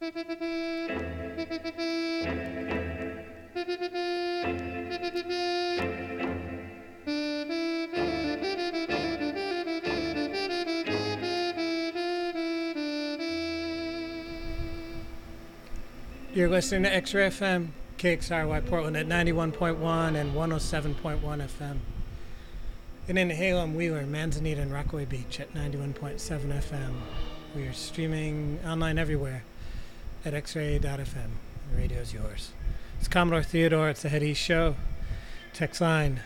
You're listening to X-Ray FM, KXRY Portland at 91.1 and 107.1 FM. And in Halem, Wheeler, Manzanita, and Rockaway Beach at 91.7 FM. We are streaming online everywhere at xray.fm. The radio is yours. It's Commodore Theodore. It's the Head East Show. Text line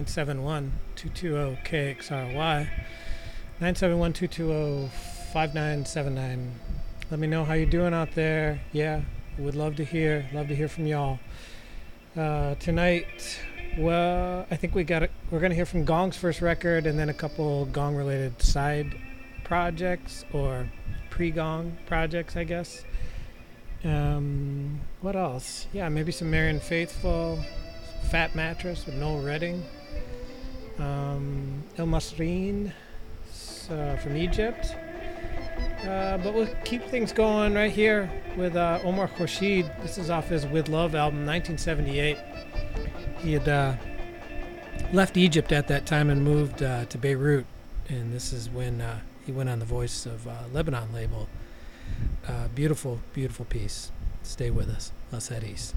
971-220-KXRY. 971-220-5979. Let me know how you're doing out there. Yeah. Would love to hear from y'all. Tonight, well, I think we're gonna hear from Gong's first record and then a couple Gong related side projects or pre-Gong projects, I guess. What else? Yeah, maybe some Marian Faithfull, Fat Mattress with Noel Redding, El Masrin from Egypt. But we'll keep things going right here with Omar Khorshid. This is off his With Love album, 1978. He had left Egypt at that time and moved to Beirut, and this is when he went on the Voice of Lebanon label. Beautiful, beautiful piece. Stay with us. Let's head east.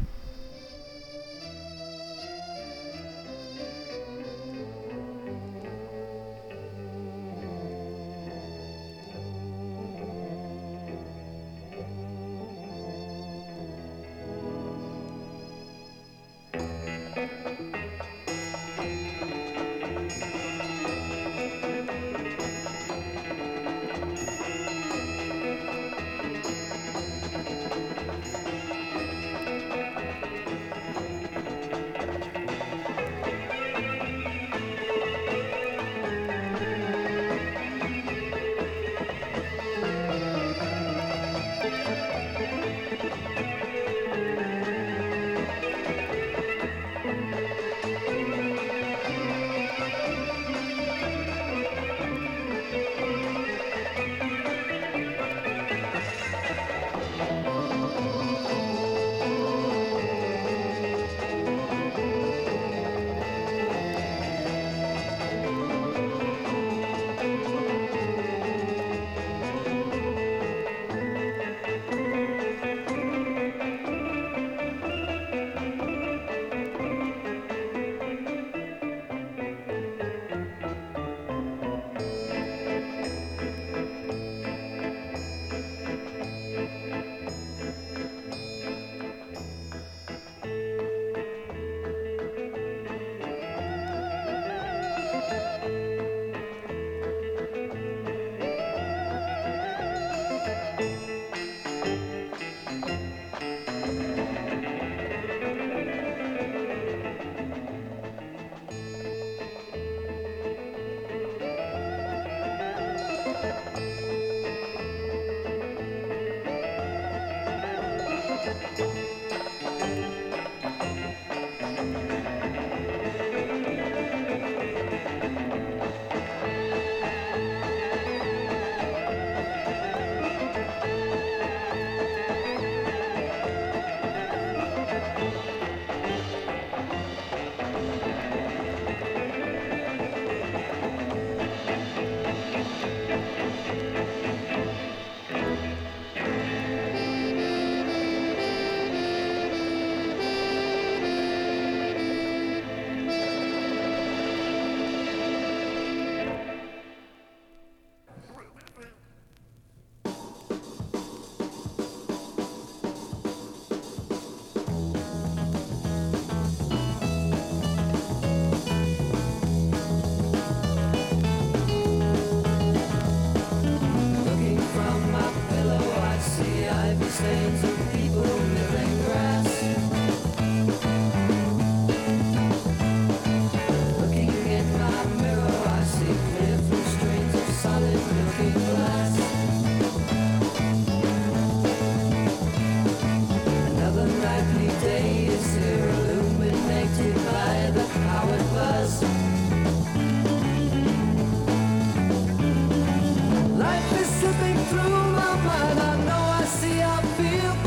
Life is slipping through my mind. I know I see, I feel.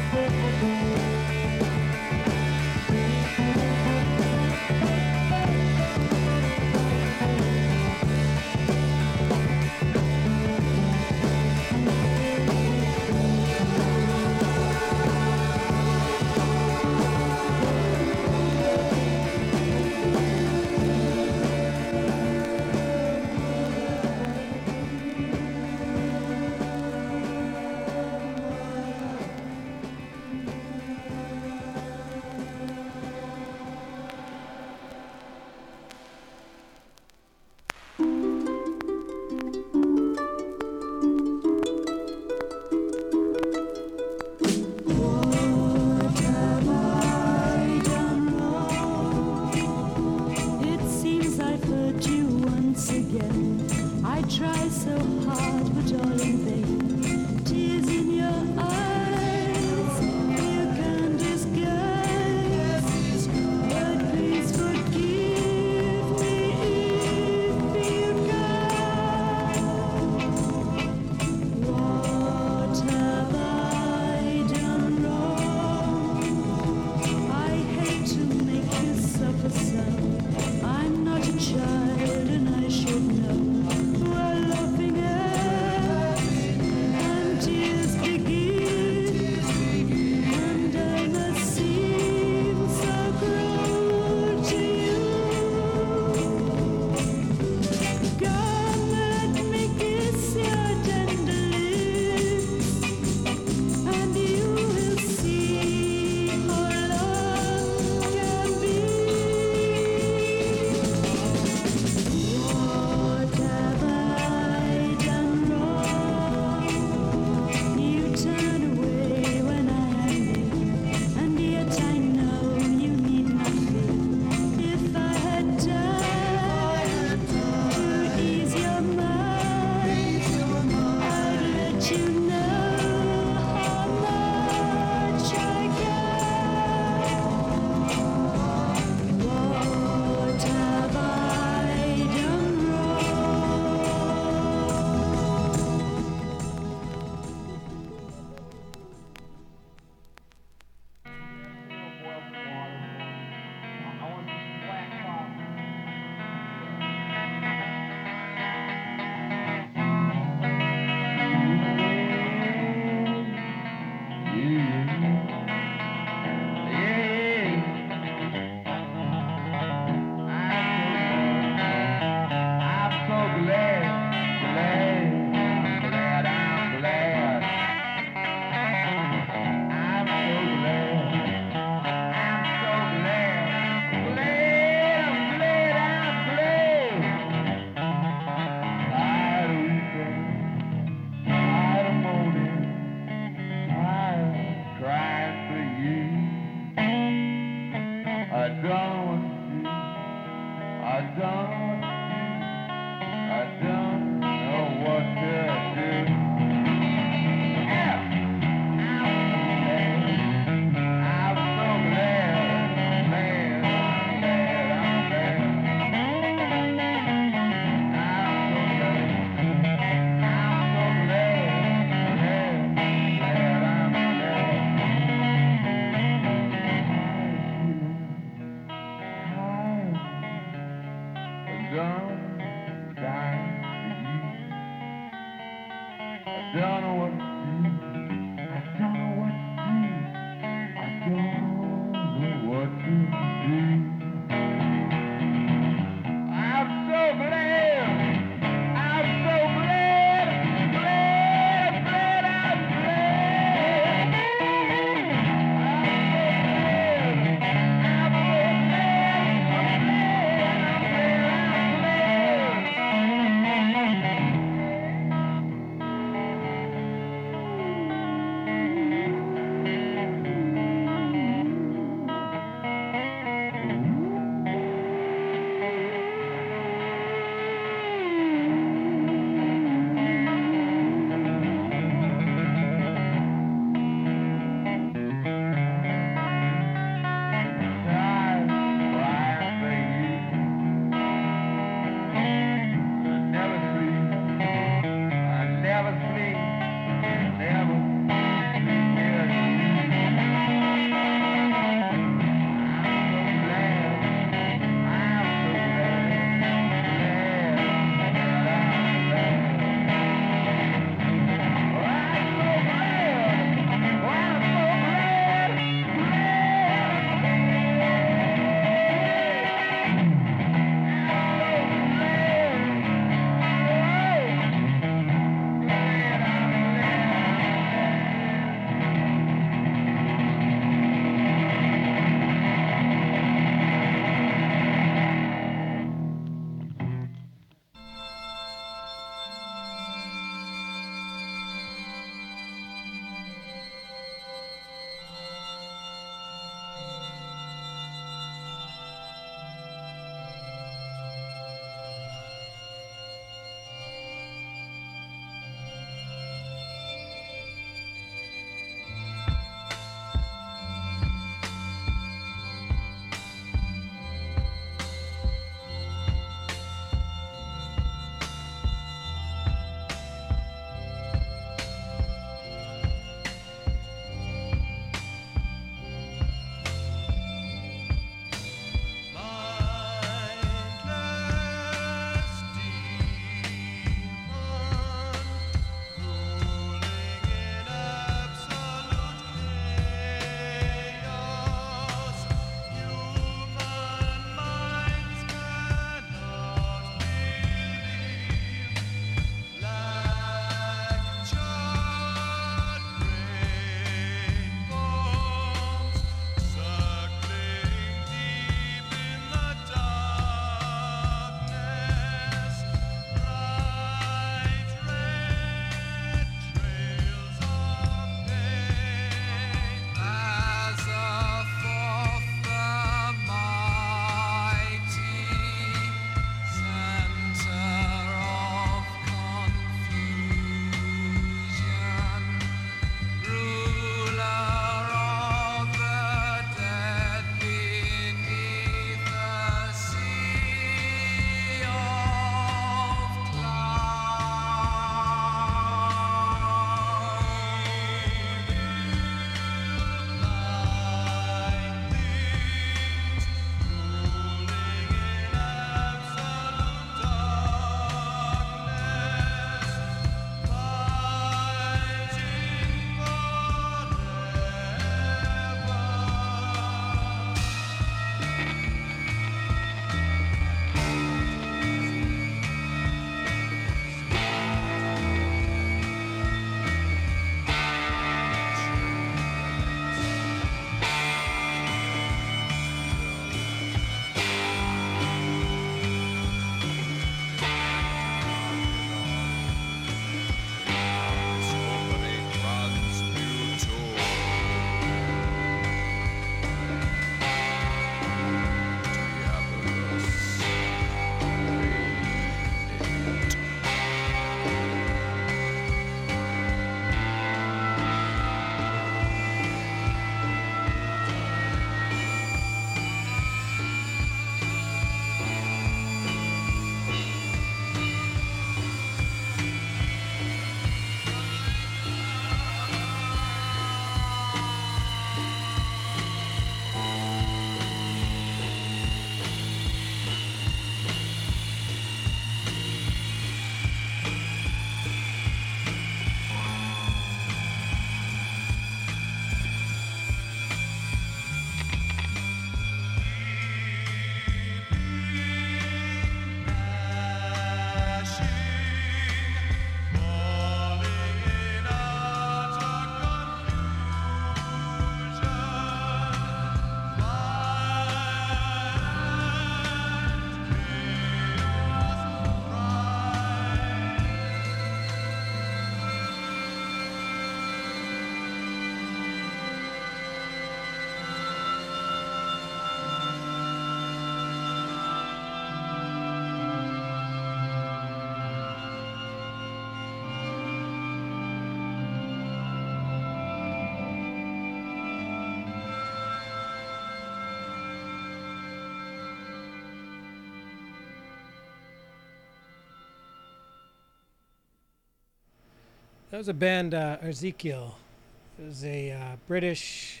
That was a band, Ezekiel. It was a British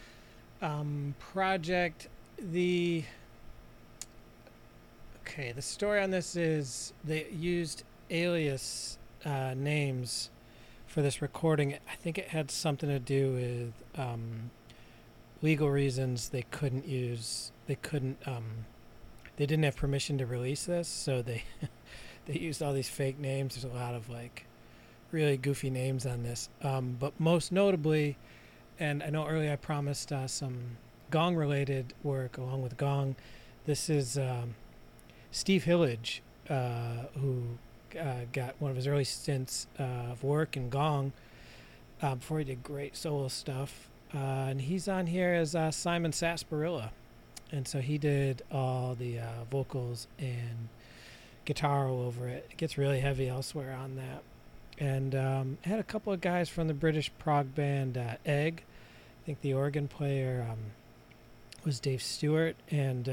project. The story on this is they used alias names for this recording. I think it had something to do with legal reasons. They didn't have permission to release this, so they they used all these fake names. There's a lot of like really goofy names on this, but most notably, and I know earlier I promised some Gong related work along with Gong. This is Steve Hillage, who got one of his early stints of work in Gong before he did great solo stuff, and he's on here as Simon Sarsaparilla. And so he did all the vocals and guitar all over it. It gets really heavy elsewhere on that. And had a couple of guys from the British prog band Egg. I think the organ player was Dave Stewart. And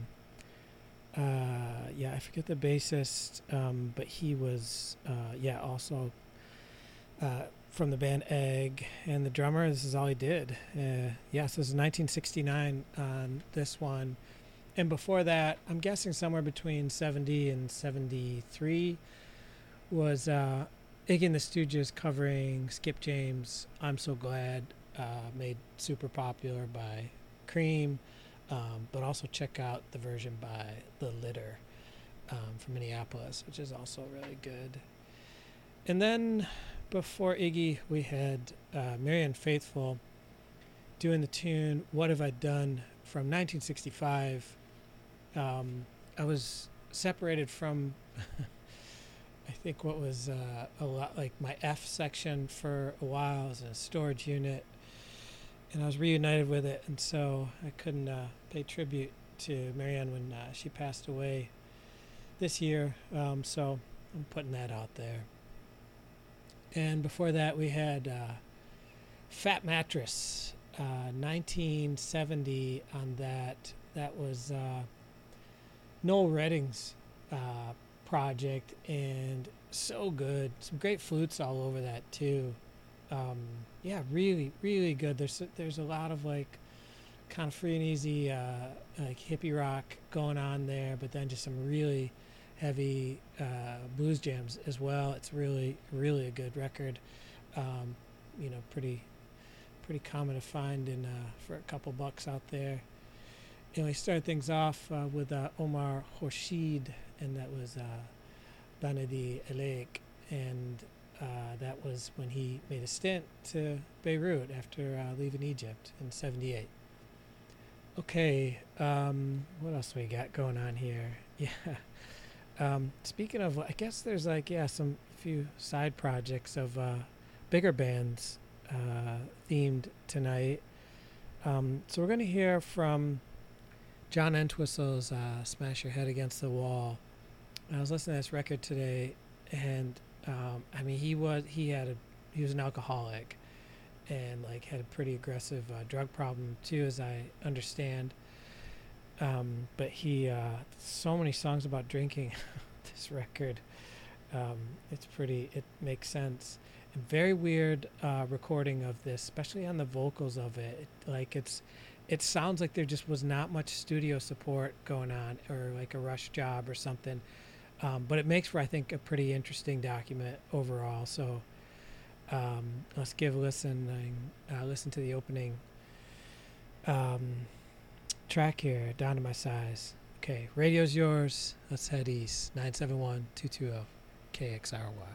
I forget the bassist, but he was also from the band Egg, and the drummer. This is all he did. This is 1969 on this one, and before that, I'm guessing somewhere between 70 and 73 was Iggy and the Stooges covering Skip James' "I'm So Glad," made super popular by Cream, but also check out the version by The Litter from Minneapolis, which is also really good. And then before Iggy, we had Marianne Faithfull doing the tune "What Have I Done" from 1965. I was separated from, I think, what was a lot like my F section for a while. I was in a storage unit, and I was reunited with it, and so I couldn't pay tribute to Marianne when she passed away this year. So I'm putting that out there. And before that, we had Fat Mattress, 1970 on that. That was Noel Redding's project, and so good. Some great flutes all over that, too. Really, really good. There's a lot of, like, kind of free and easy, like hippie rock going on there, but then just some really heavy blues jams as well. It's really, really a good record. Pretty common to find in for a couple bucks out there. And we started things off with Omar Khorshid, and that was Banadi Elek, and that was when he made a stint to Beirut after leaving Egypt in '78. Okay, what else we got going on here? Yeah. Speaking of, I guess there's some few side projects of bigger bands themed tonight. So we're going to hear from John Entwistle's Smash Your Head Against the Wall. I was listening to this record today, and he was an alcoholic, and like had a pretty aggressive drug problem too, as I understand. But he so many songs about drinking. This record, it makes sense. And very weird recording of this, especially on the vocals of it. It sounds like there just was not much studio support going on, or like a rush job or something. But it makes for, I think, a pretty interesting document overall. So let's give a listen. Listen to the opening track here, Down to My Size. Okay, radio's yours. Let's head east. 971-220 KXRY.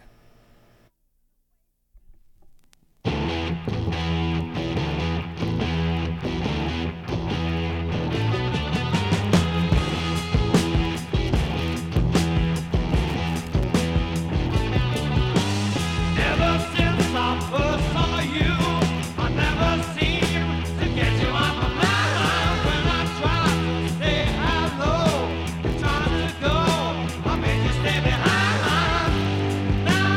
Now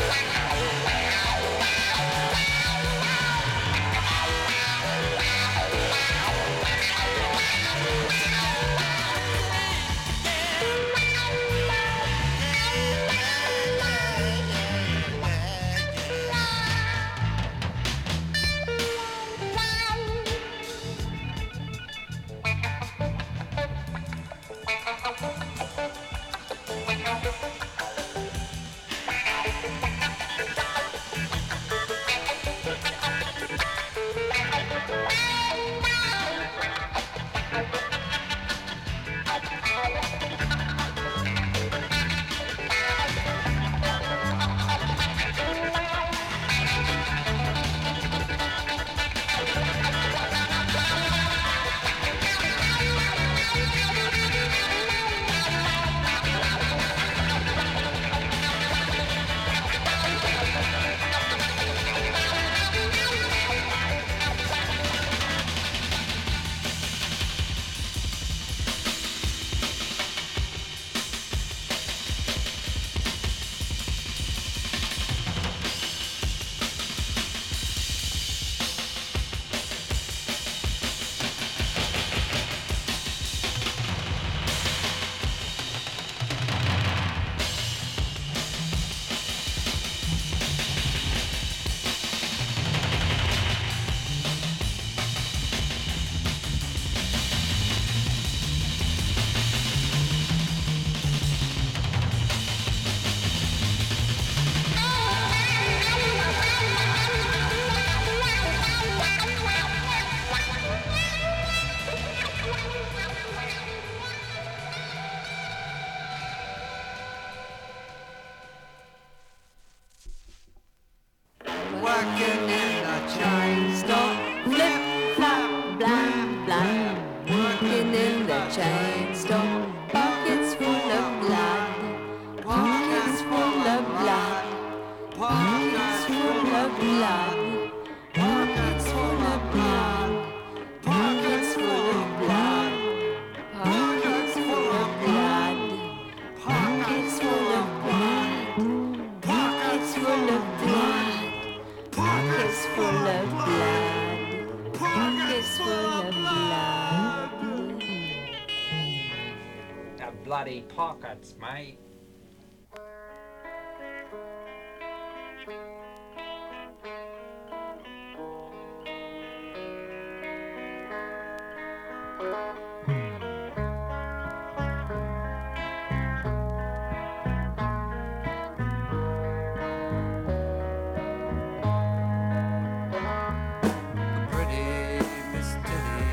Bloody pockets, mate.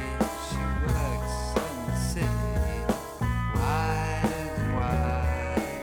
Wide and wide.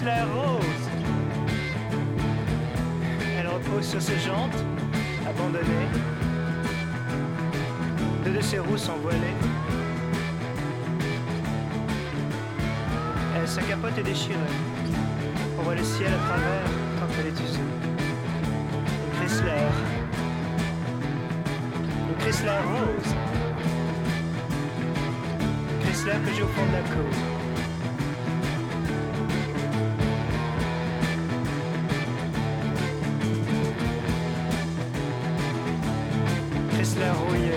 Chrysler rose. Elle repose sur ses jantes, abandonnées. Deux de ses roues sont voilées. Sa capote est déchirée. On voit le ciel à travers tant qu'elle est usée. Une Chrysler. Une Chrysler rose. Une Chrysler que j'ai au fond de la cour. Chrysler rouillé.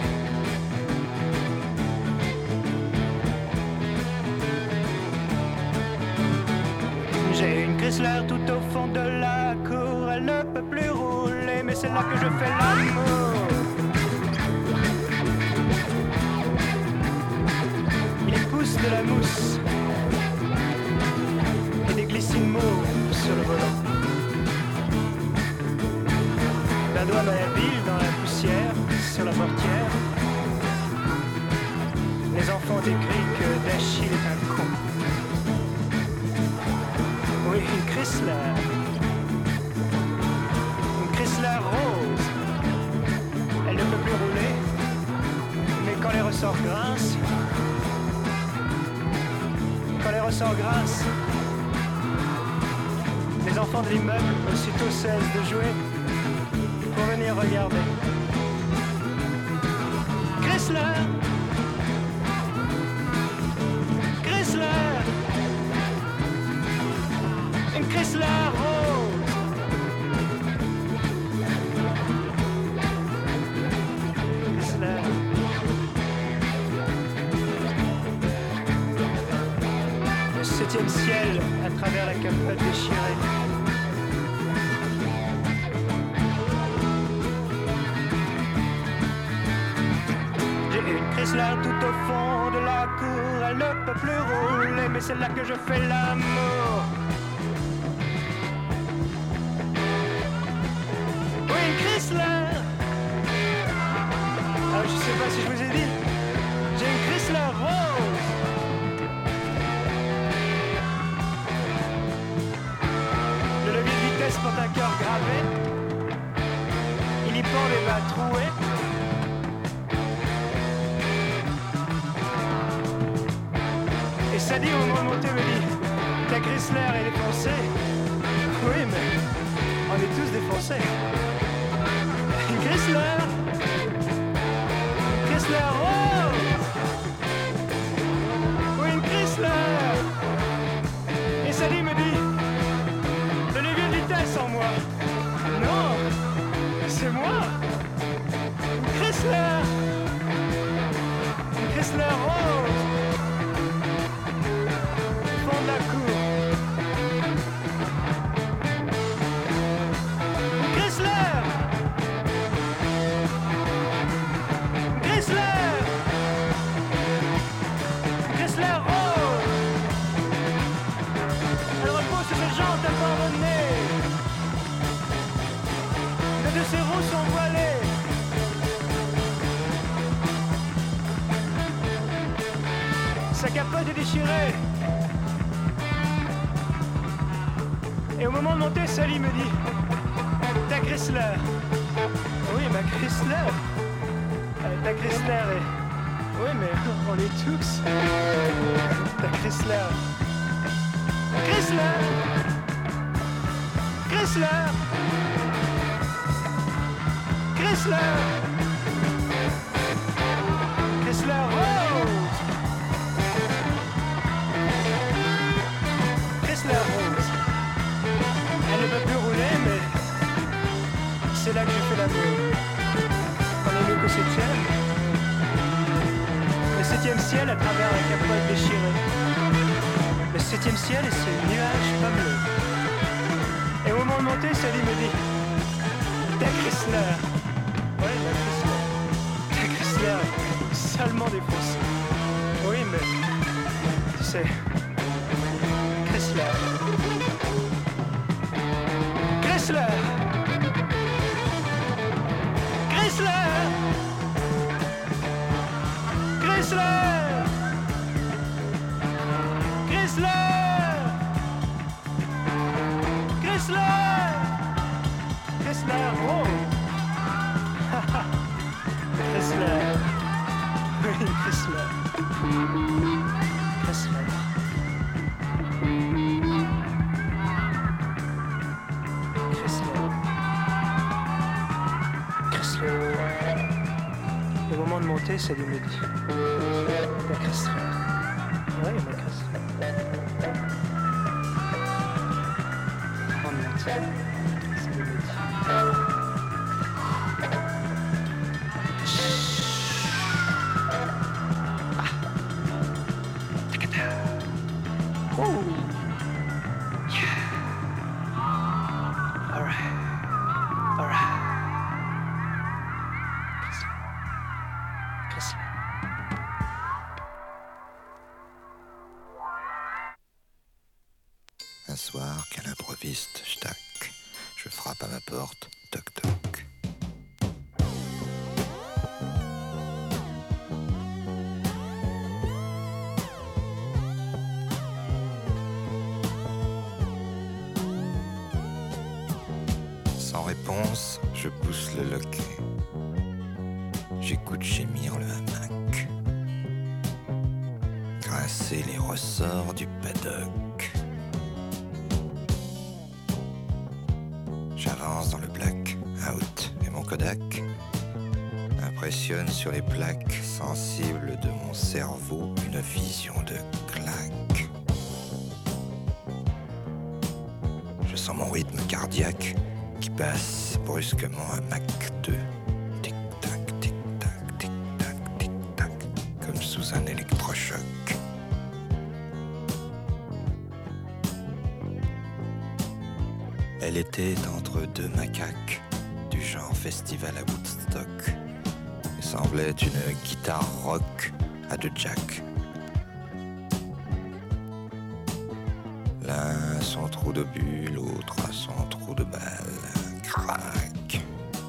J'ai une Chrysler tout au fond de la cour. Elle ne peut plus rouler, mais c'est là que je fais l'amour. Il pousse de la mousse et des glycines mauves sur le volant. La douane habile dans la poussière, sur la portière. Les enfants décrient que Dachille est un con. Oui, une Chrysler. Une Chrysler rose. Elle ne peut plus rouler, mais quand les ressorts grincent, les enfants de l'immeuble aussitôt cessent de jouer pour venir regarder. Chrysler! Chrysler! Une Chrysler rose! Chrysler. Le 7e ciel à travers la capote déchirée. J'ai une Chrysler tout au fond de la cour. Elle ne peut plus rouler, mais c'est là que je fais l'amour. Oui, une Chrysler. Ah, je sais pas si je vous ai dit. J'ai une Chrysler rose. Le levier de vitesse porte un cœur gravé. Il y pend les bas troués. Et Sadie au moment de monter me dit: ta Chrysler est défoncée. Oui, mais on est tous défoncés. Une Chrysler. Une Chrysler rose. Oui, une Chrysler. Et Sadie me dit: le levier de vitesse en moi. Non, c'est moi. Une Chrysler. Une Chrysler rose. Au fond de la cour. Une Chrysler. Une Chrysler. Une Chrysler rose. Elle repose sur ses jantes abandonnées. Deux de ses roues sont voilées. Sa capote est déchirée. Et au moment de monter, Sally me dit: ta Chrysler. Oui, ma Chrysler. Ta Chrysler est... Oui, mais on est tous. Ta Chrysler. Chrysler. Chrysler. Chrysler. Chrysler rose. Chrysler rose. Elle ne peut plus rouler, mais c'est là que j'ai fait l'amour. On est mieux qu'au 7e. Le 7e ciel à travers la capote déchirée. Le 7e ciel et ses nuages pas bleus. Et au moment de monter, Sally me dit: ta Chrysler. Oui, ma Chrysler. Ta Chrysler est salement défoncée. Oui, mais tu sais, Chrysler. Chrysler. Chrysler. Chrysler. Chrysler. monter, Sally me dit. La Chrysler. Ouais, ma Chrysler. On va monter. Sally me dit. Un soir, qu'à l'improviste, j'tac, je frappe à ma porte, toc toc. Sans réponse, je pousse le loquet. J'écoute gémir le hamac, grincer les ressorts du paddock. J'avance dans le black out et mon Kodak impressionne sur les plaques sensibles de mon cerveau une vision de claque. Je sens mon rythme cardiaque qui passe brusquement à Mach 2. Tic-tac, tic-tac, tic-tac, tic-tac, comme sous un électrochoc. Elle était entre deux macaques du genre festival à Woodstock et semblait une guitare rock à deux jacks. L'un à son trou d'obus, l'autre à son trou de balle. Crac.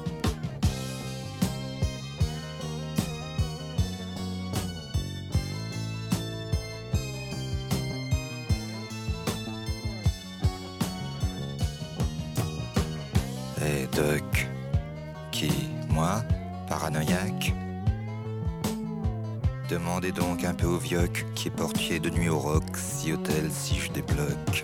Et Doc, qui, moi, paranoïaque, demandez donc un peu au vioc qui est portier de nuit au rock, si hôtel, si je débloque.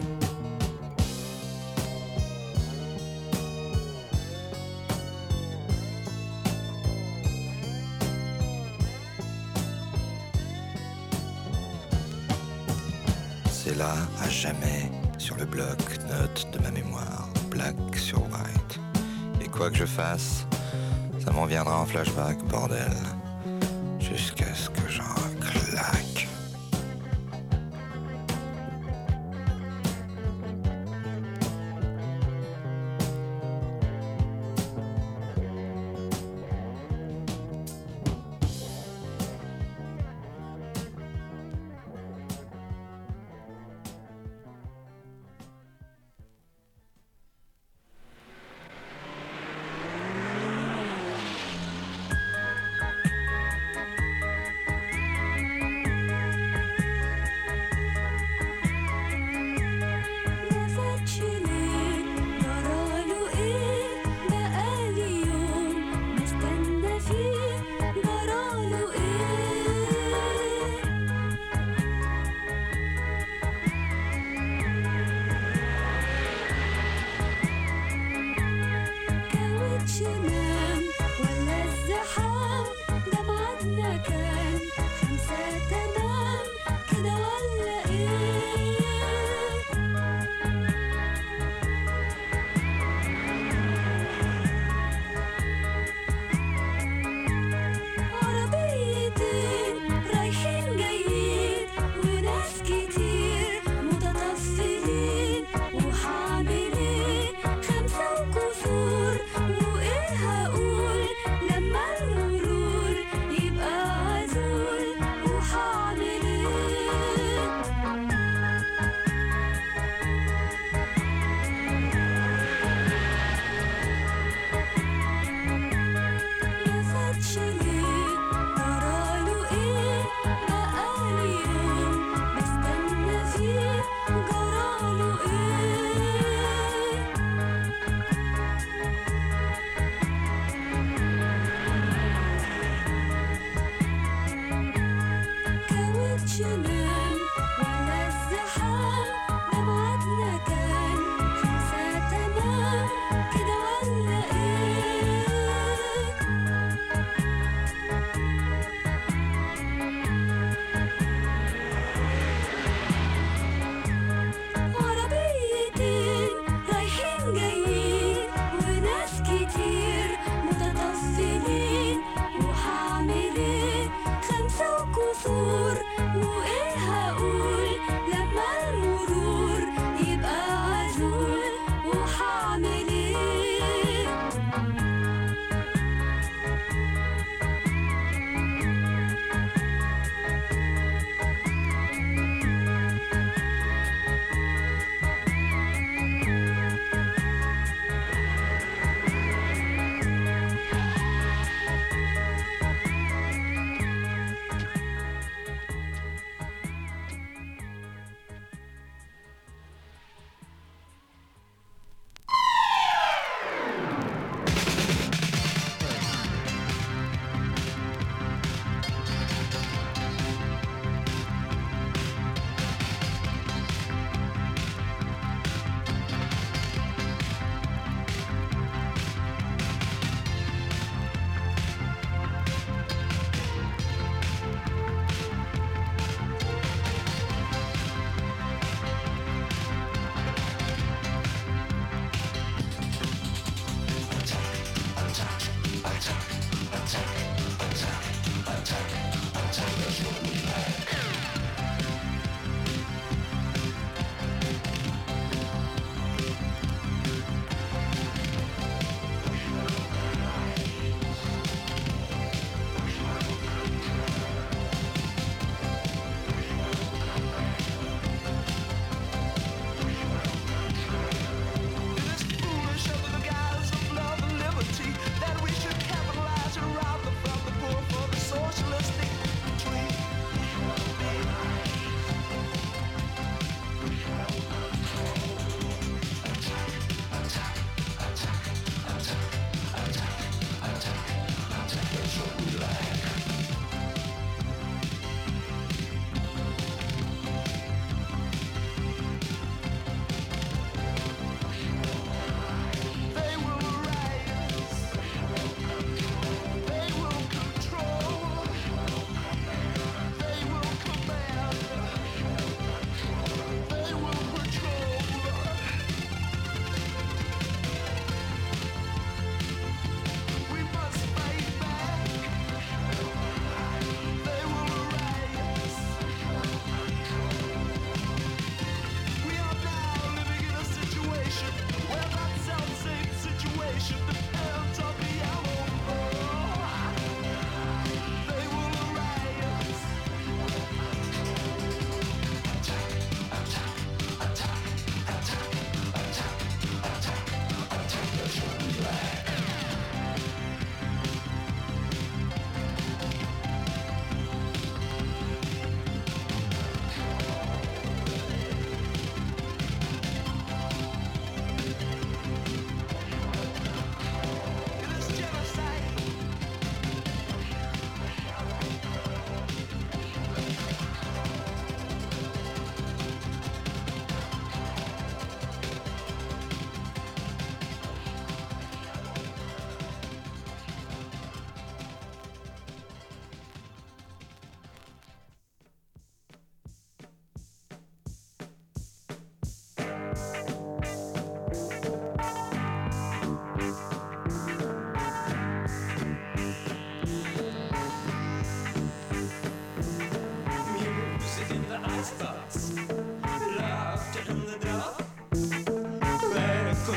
C'est là, à jamais, sur le bloc-notes de ma mémoire, black sur white. Et quoi que je fasse, ça m'en viendra en flashback, bordel. Jusqu'à ce que j'en claque.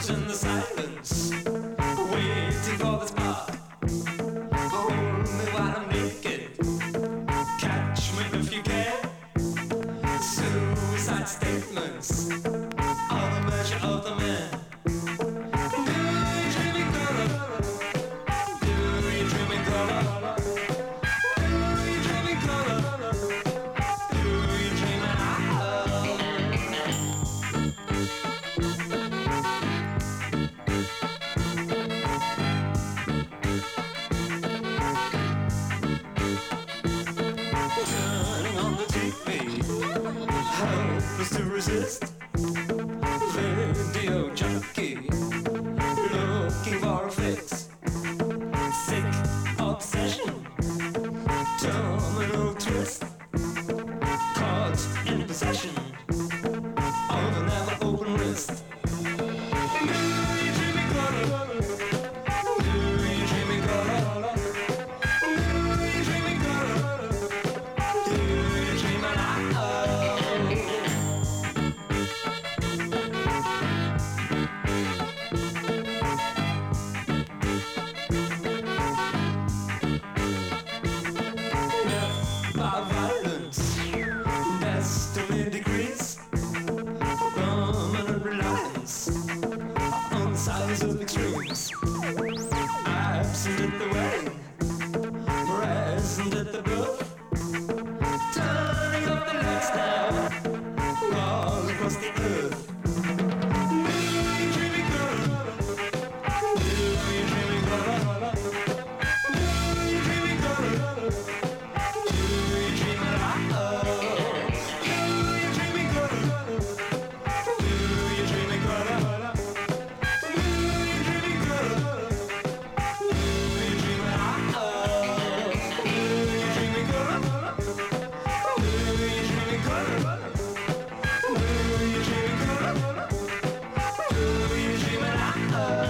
lost in the silence, waiting for the spark. Hold me while I'm naked, catch me if you can. Suicide statements are the measure of the man. Do you dream in color? Do you dream in color? Do you dream in color? Do you dream in turning on the TV, helpless to resist. Video junkie, looking for a fix. Sick obsession, terminal twist. Caught in possession of a never open wrist. Do you dream in color? Do you dream in color? Do you dream in color? Do you dream in by violence, destiny decrees, permanent reliance on the size of extremes. Absent at the wedding, present at the birth, turning up the lights now, all across the earth. Do you dream in color? Do you dream in color? Do you dream in color? Do you dream in love? Do you dream in color? Do you dream in color? Do you dream in color? Do you dream in love? Do you dream in color? Do you dream in color? Do you dream in color? Do you dream in love?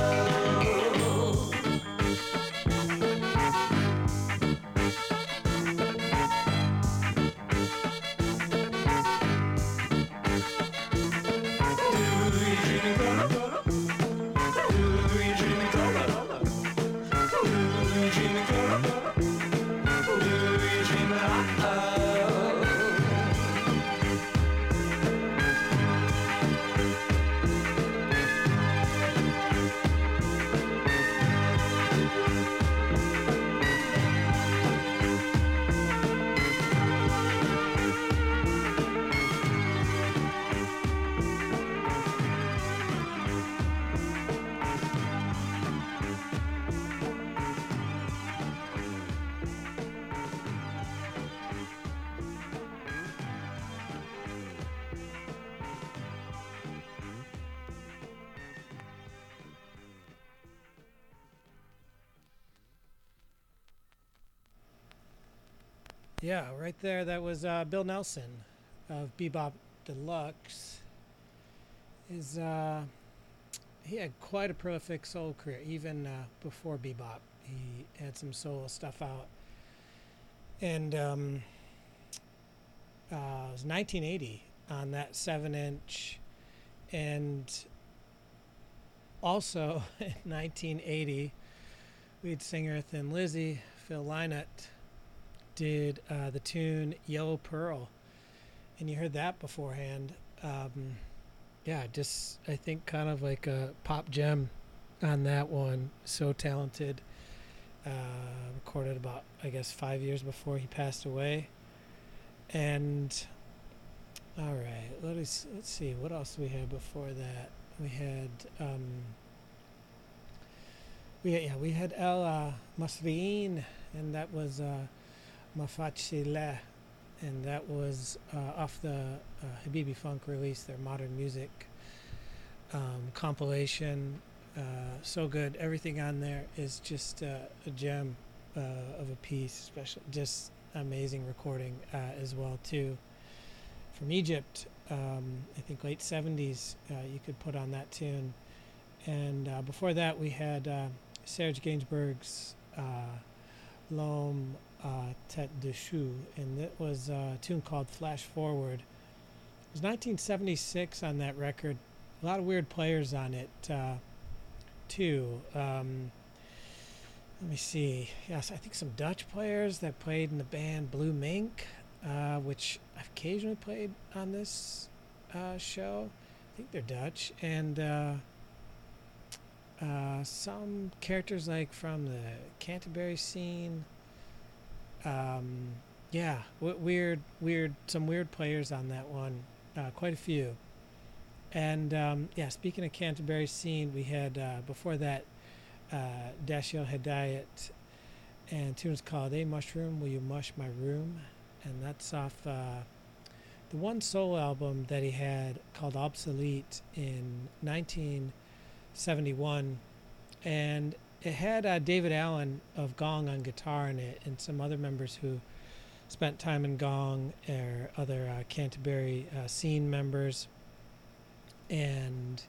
Yeah, right there. That was Bill Nelson of Bebop Deluxe. He had quite a prolific solo career, even before Bebop. He had some solo stuff out, and it was 1980 on that 7-inch, and also in 1980, lead singer Thin Lizzy, Phil Lynott, did the tune Yellow Pearl, and you heard that beforehand. Yeah, just I think kind of like a pop gem on that one. So talented. Recorded about, I guess, 5 years before he passed away. And all right, let's see what else we had before that. We had El Masriin, and that was Mafachile, and that was off the Habibi Funk release, their modern music compilation. So good. Everything on there is just a gem of a piece, special, just amazing recording as well too. From Egypt, I think late 70s, you could put on that tune. And before that, we had Serge Gainsbourg's L'Homme Tête de Chou, and that was a tune called Flash Forward. It was 1976 on that record. A lot of weird players on it. too. Let me see. Yes, I think some Dutch players that played in the band Blue Mink, which I've occasionally played on this show. I think they're Dutch. And some characters like from the Canterbury scene. Yeah, some weird players on that one. Quite a few. And yeah, speaking of Canterbury scene, we had before that Dashiell Hedayat, and tune's called "A Mushroom, Will You Mush My Room?" And that's off the one solo album that he had called Obsolete in 1971, and it had David Allen of Gong on guitar in it, and some other members who spent time in Gong, or other Canterbury scene members. And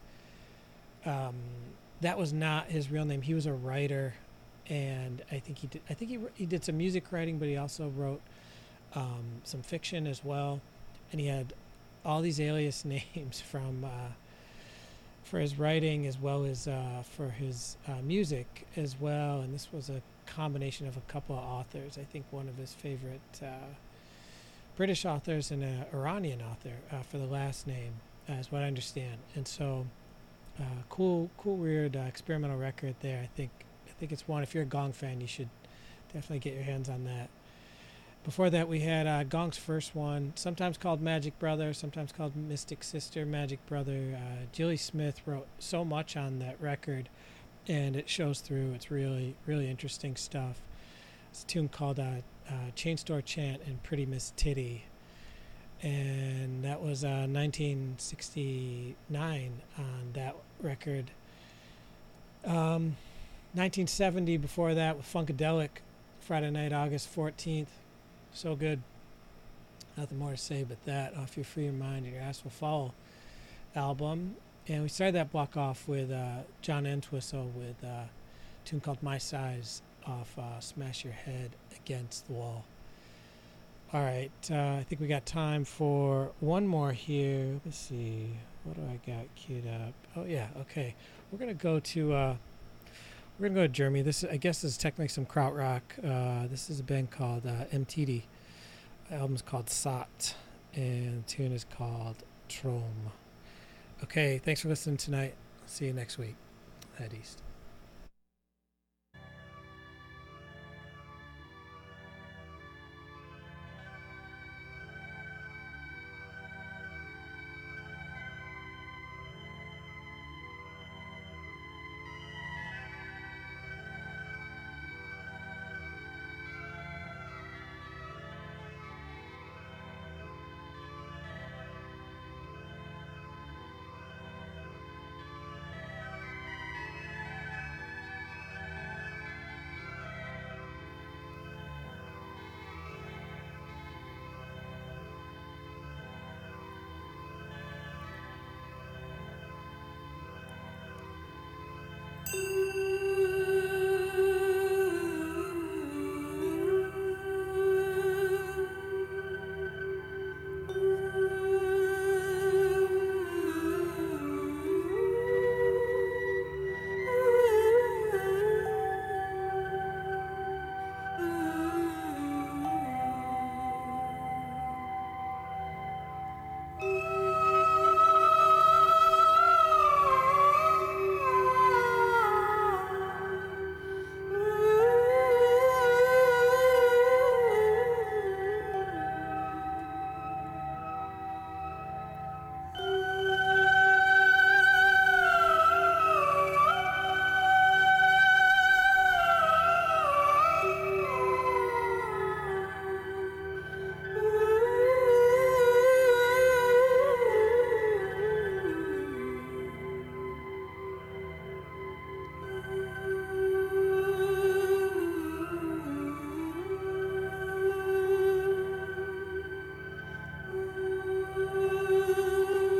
that was not his real name. He was a writer, and I think he did some music writing, but he also wrote some fiction as well. And he had all these alias names for his writing as well as for his music as well. And this was a combination of a couple of authors. I think one of his favorite British authors and an Iranian author for the last name, is what I understand. And so cool weird experimental record there. I think it's one, if you're a Gong fan, you should definitely get your hands on that. Before that, we had Gong's first one, sometimes called Magic Brother, sometimes called Mystic Sister Magic Brother. Gilly Smith wrote so much on that record, and it shows through. It's really, really interesting stuff. It's a tune called Chain Store Chant and Pretty Miss Titty. And that was 1969 on that record. 1970 before that with Funkadelic, Friday Night, August 14th. So good. Nothing more to say but that, off your Free Your Mind and Your Ass Will Follow album. And we started that block off with John Entwistle with a tune called My Size off Smash Your Head Against the Wall. All right, I think we got time for one more here. Let's see, what do I got queued up? Oh yeah, okay. We're gonna go to Germany. I guess this is technically some krautrock. This is a band called MTD. The album's called Sat, and the tune is called Trom. Okay, thanks for listening tonight. See you next week. Head east.